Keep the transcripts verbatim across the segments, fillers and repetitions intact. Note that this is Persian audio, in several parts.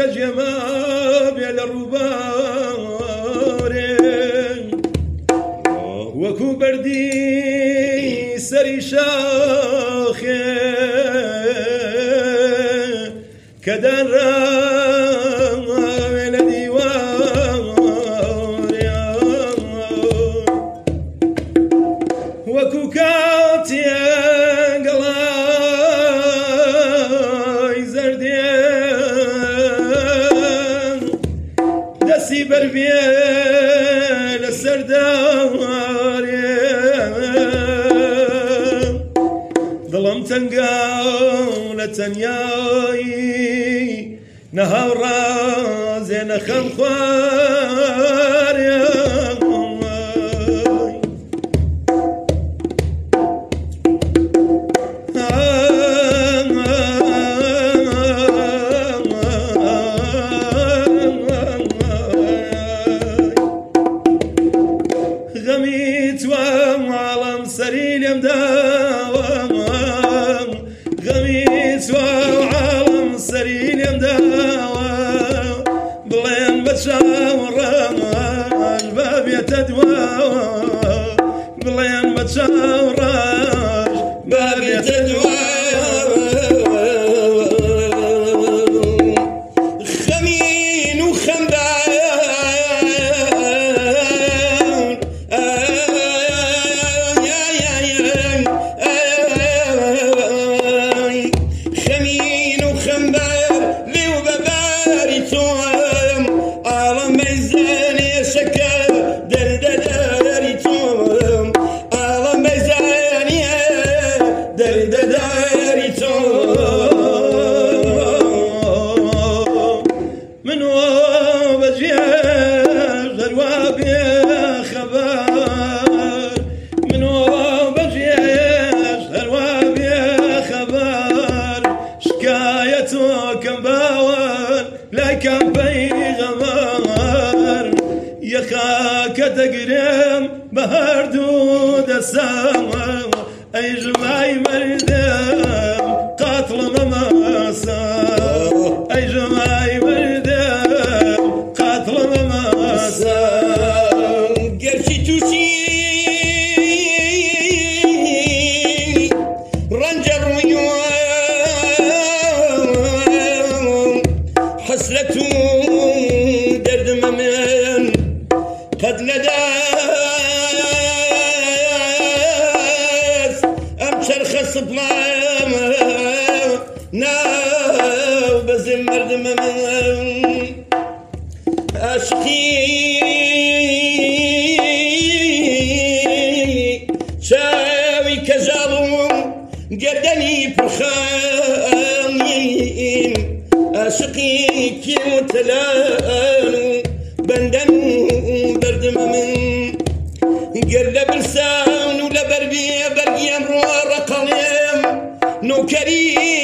جما بێلە ڕووبارێ وەکو بەردی سەری شاخێ کە دانراوێ لە دیوارێ وەکو کاتێ گەڵای زەردێ دەستی بەربێ لە سەردارێ دڵم تەنگا لە تەنیایی نەهاوڕازێ نەخەم خوارێ غەمی توام عاڵەم سەری لێم داوە غەمی توام عاڵەم سەری لێم داوە بڵێن بە چاوەڕەش با بێتە دواوە بڵێن بە چاوەڕەش با بێتە دواوە خەمین و خەمدان خەمین و خەمدان لێو بەباری تۆم ئاڵەم بەیزانێ شەکە دەردەداری تۆم ئاڵەم بەیزانێ دەردەداری تۆم من وبجيش هروا بخبر من وبجيش هروا بخبر شكايته كم باور لا كم بيغمر يا خاك تقرم بهر دود السما اي جماي مردم قاتل مماسا اي جماي مردم قاتل مماسا گەرچی تووشی ڕەنجە ڕوویۆم حەسرەت و دەردمە من قەت نەدەست ئەم چەرخە سپڵام ناو بەزم مردمە من عاشقی چاوی کەژاڵم گەردەنی پرخانیم عاشقی کێ و تەلان و بەندەن و بەردمە من گەر لە برسان و لە بەربێ بەرگیم ڕۆ ڕەقەڵێم نۆکەری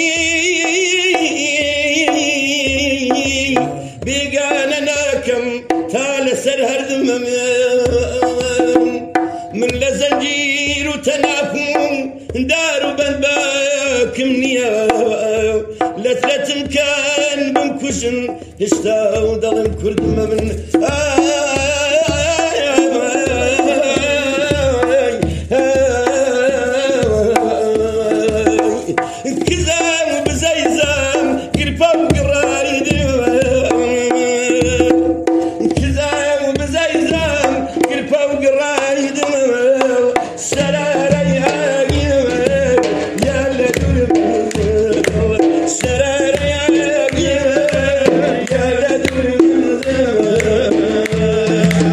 بێگانە ناکەم تا لەسەر هەردمە من لە زەنجیر و تەناپوم دار و بەندباکم نییە لەترەتم کەن بمکوژن هێشتا و دەڵم کوردمە من کزام و بزەیزام گرپە و گڕاری کزام و بزەیزام گرپە و گڕاری سەرارەی ئاگیوە یا لە دوورم سەرارەی ئاگیوە یا لە دوورم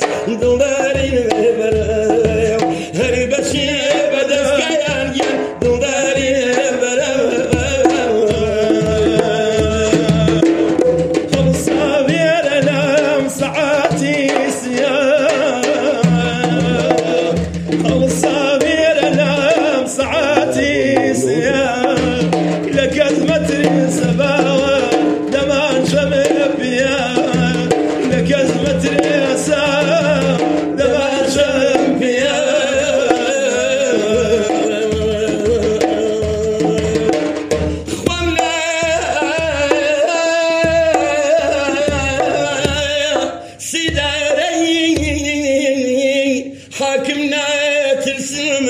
دڵداری بەرەو هەر بەچێ بەدەستکایان گیان دڵداری بەرەو هەڵساوێرە لەم سەعاتی سیام هەڵساوێرە لەم سەعاتی سیام لە کەس مەتری سەباوە دەمان شەمێ پیا لە کەس مەتری سا دەمان شەم پیا خۆم لە سیدارەی حاکم ناترسم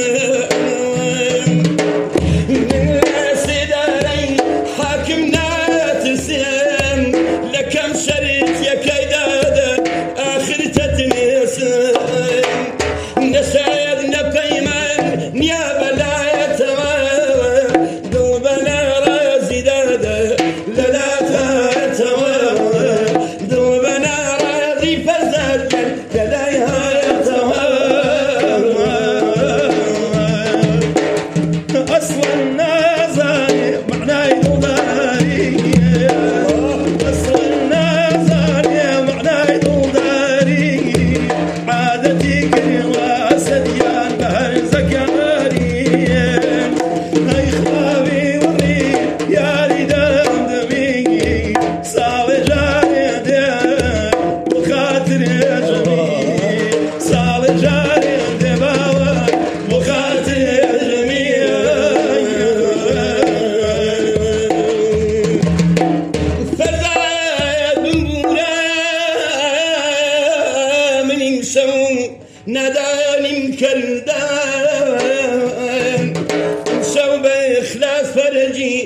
سیدارەی حاکم ناترسم لە کەم شەریت یەکەیدادە ئاخر تەتنێسم نەشاید نەپەیمان نیا بەلایەتەوە دڵ بەلا ڕازی دادە لەلاتەوە دڵ بەلا ڕازی پەرزادگەن لەلایەتەوە أصلا نازاني معناي دڵداری أصلا نازاني معناي دڵداری عادەتی کردوە سەدیان بەهەر زەکاری ئەی خاوی وڕی یاری دەمدەمی ساڵێ جارێ دێ بۆ خاترێ ژەمی ساڵێ جارێ دێ باوە بۆ خاترێ ژەمی فەرزاد بمبورە منیم شەو نادانیم کردم شەو بە ئیخلاس فەرجی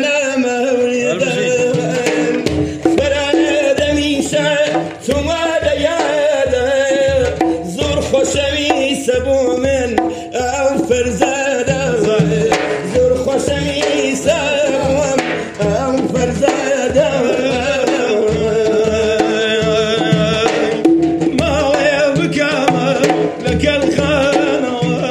فەنامەوریدم فەرانە دەمیشە توما لە یادە زۆر خۆشەویستە بۆ من ئەو فەرزادە زۆر خۆشەویستە بۆم ئەو فەرزادە ماڵێ بکەمە لەگەڵ خانەوە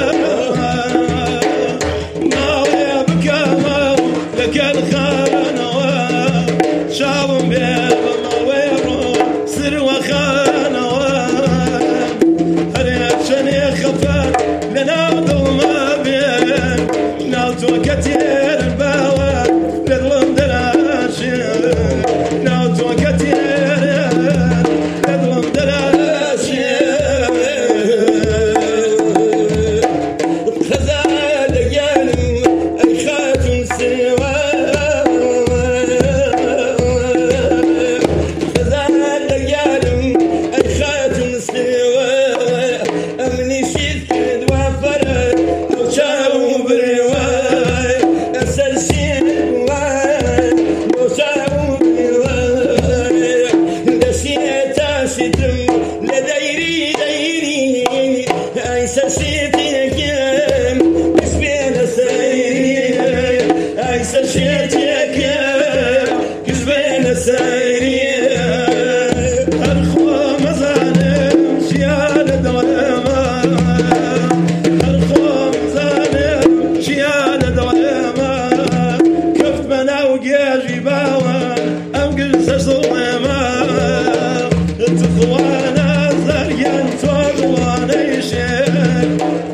ماڵێ بکەمە لەگەڵ خانەوە چاوم بێ بەمەوەی ڕۆ سروە خانەوە هەرێ چەنێ خەفەت لە ناو دڵمە بێن ناو تۆکە تێرن باوە لە دڵم دەراشێن ناو تۆکە تێرن لە دڵم دەراشێن خەزانە دەگیانم ئەی خاتون سێوە خەزانە دەگیانم ئەی خاتون سێوە ئەمنیشیت کردوە فەرە ئەو چاو برێوە ئەسەر شێوە بۆ چاو برێوە دەشێ تاشتم لە دەیری دەیری ئەی سەرشێتێکم پس بێنە سەیری ئەی سەرشێتێکم پس بێنە سەیری هەر خۆ مەزانم ژیانە دڵێمە هەر خۆ مەزانم ژیانە دڵێمە کەفت بە ناو گێژی باوە ئەم گرسە زوڵێمە تخوانە زەریان تۆ دڵانەی شێر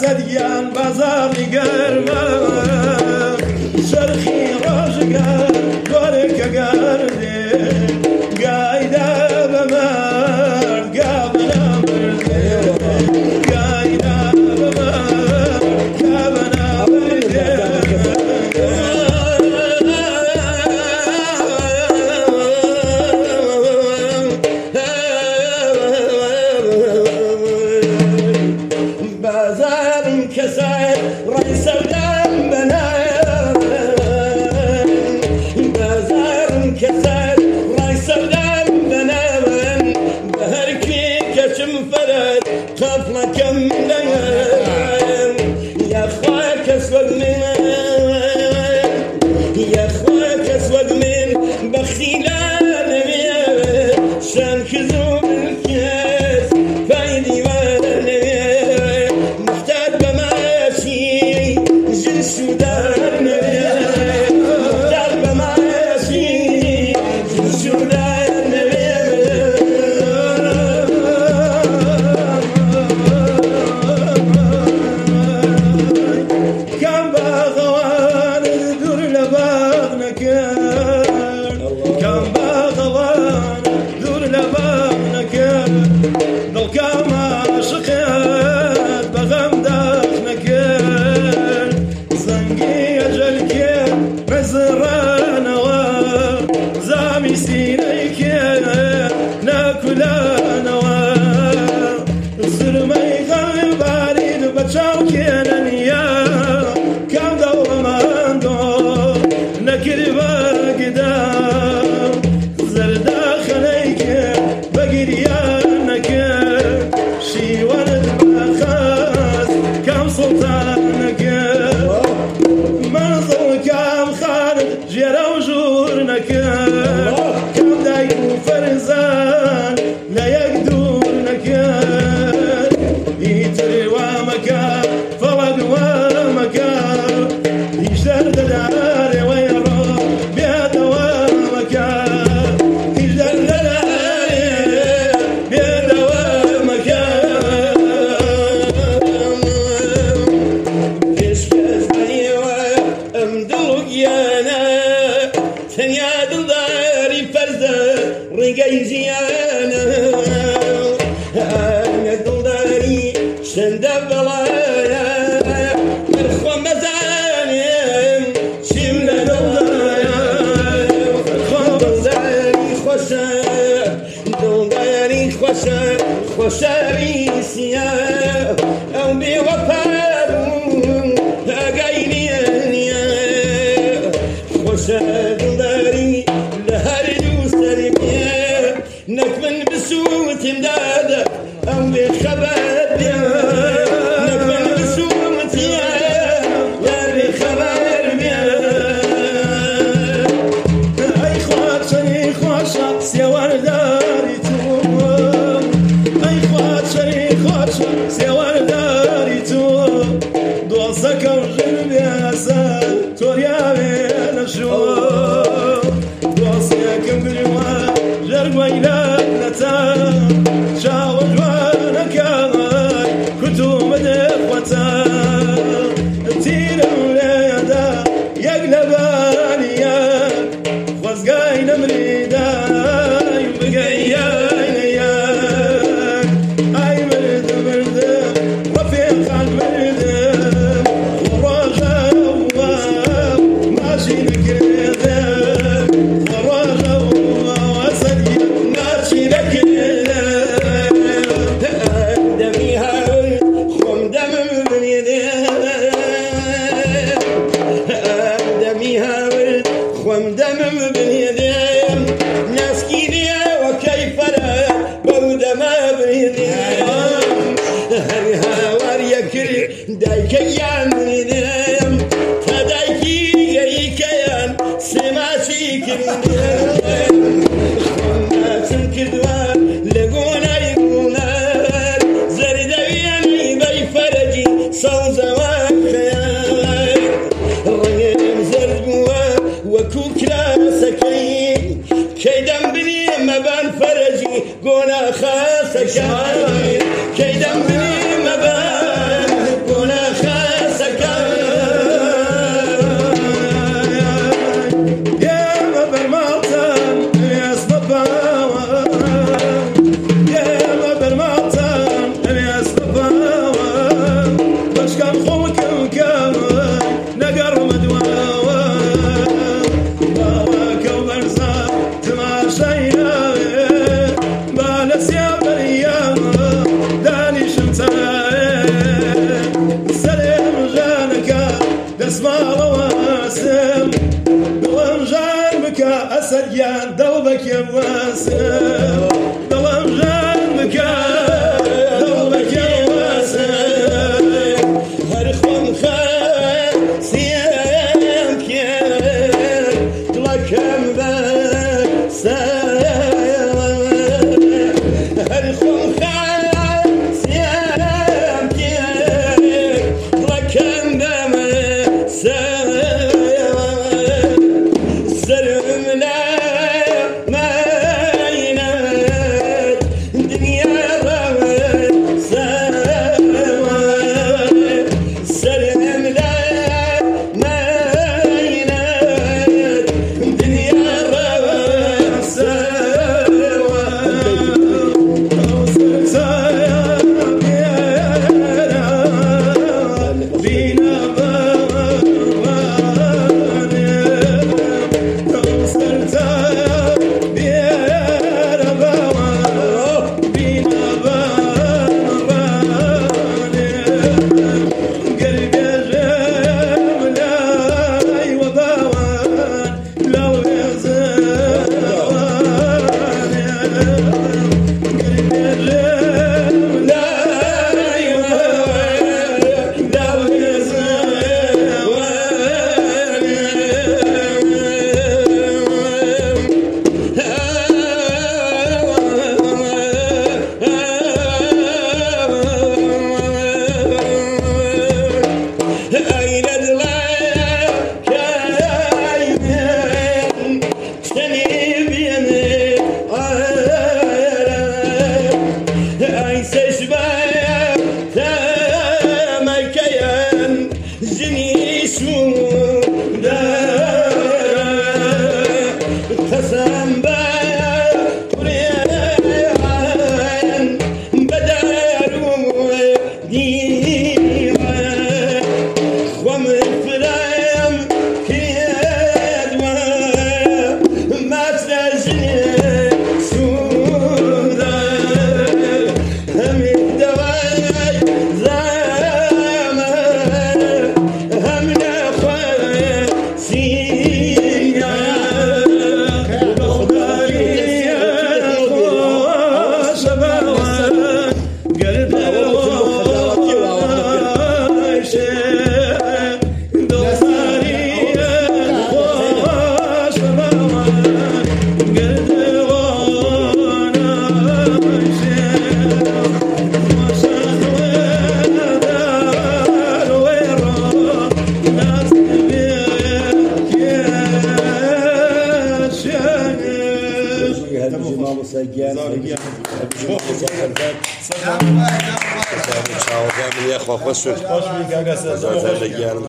سديان بازاري قربا شرخي راشقا قولك قردي قايدة بمرد قابنا مردي قايدة بمرد قابنا مردي بازار كسر رئيس الدم بنام بازار كسر رئيس الدم بنام بهركي كشم فرد قفلة كم نام يا اخوك اسود من يا اخوك اسود من بخيلان شان كذوب الكاس فايدي السودان درب ماشي السودان كم باغوان الدور لباغنك كم باغوان دور لباغنك لو كم عاشقات بغم داخنك زنقي أجلك مزرانا وزامي سينيك ناكلانا وزرمي غير بارد بتشاوك ننيا كم دور ماندو نكر باقدام زردا خليك بقريانك شي ولد بخاز كم سلطانك منظر كم خالد جرى وجورنك كم دايق وفرزان لا يقدرنك يتري ومكان فوق ومكان يجدر دلاري ويروح بيد ومكان يجدر دلاري بيد ومكان كشكش بيوة امدلق يانا ثانية دلداري فرزة رقاي زيانا انا دلداري شندب بلايا مرخوة مزانم شمنا دلدايا مرخوة دلداري خوشا دلداري خوشا خوشا ريسيا او بوفارو اقايني دلداري لهردو سلمية نكمن بسوت امدادة او بخبر بيا نكمن بسوت يا لاري خبر بيا اي خواتشني خوشا سيوان داري توم اي خواتشني خوشا سيوان داري توم دوزك وجنب يا سال توريا بين الشوق دوزك بجوا جرق ويلك نتا شاو جوانك كنتو مدخوتا تيرا وليدا يقلباني يا خوزقاين مريدا يبقاين يا اي مرد مرد رفيق المرد وراجع ماشي بكذا وراجع وسدي ماشي بكذا دمي هاوي خم دم من يديه دمي هاوي خم دم من يديه ناس كيديا وكيف لا بودم من يديه هاي هاوار يكري دايكيان من يديه تدايكي يكيان سماسي كريديه خم تنكدوا لقونا يقونا زردويا بيفرجي صوزا وخيال الرقم زرقوا وكوكلا سكين كيدم بني مبان فرجي قونا خاسكين كيدم بني مبان قونا يا دوبك يا واسع ظلم جنبك دوبك يا واسع هرخون خير سيانك لكم بسا هرخون خير سيانك لكم بسا سرمنا ما ينات دنيا رسا سرمنا ما ينات دنيا رسا خوش